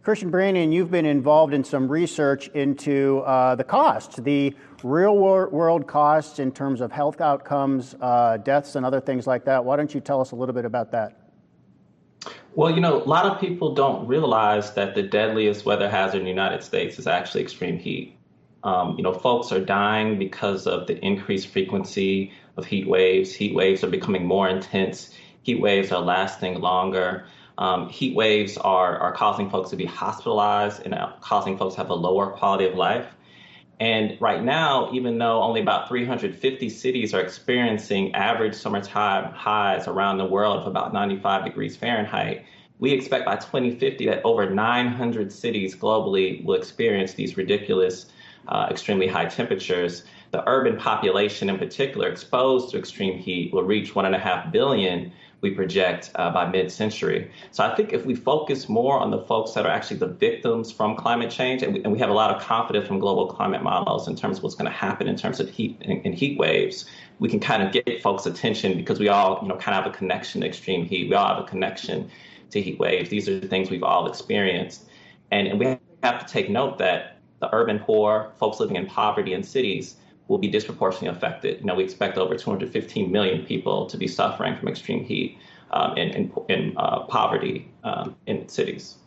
Christian Branian, you've been involved in some research into the costs, the real world costs in terms of health outcomes, deaths, and other things like that. Why don't you tell us a little bit about that? Well, a lot of people don't realize that the deadliest weather hazard in the United States is actually extreme heat. Folks are dying because of the increased frequency of heat waves. Heat waves are becoming more intense. Heat waves are lasting longer. Heat waves are causing folks to be hospitalized and causing folks to have a lower quality of life. And right now, even though only about 350 cities are experiencing average summertime highs around the world of about 95 degrees Fahrenheit, we expect by 2050 that over 900 cities globally will experience these ridiculous, extremely high temperatures. The urban population in particular exposed to extreme heat will reach 1.5 billion, we project, by mid-century. So I think if we focus more on the folks that are actually the victims from climate change, and we have a lot of confidence from global climate models in terms of what's going to happen in terms of heat and heat waves, we can kind of get folks' attention because we all, kind of have a connection to extreme heat. We all have a connection to heat waves. These are the things we've all experienced. And we have to take note that the urban poor, folks living in poverty in cities, will be disproportionately affected. We expect over 215 million people to be suffering from extreme heat and poverty in cities.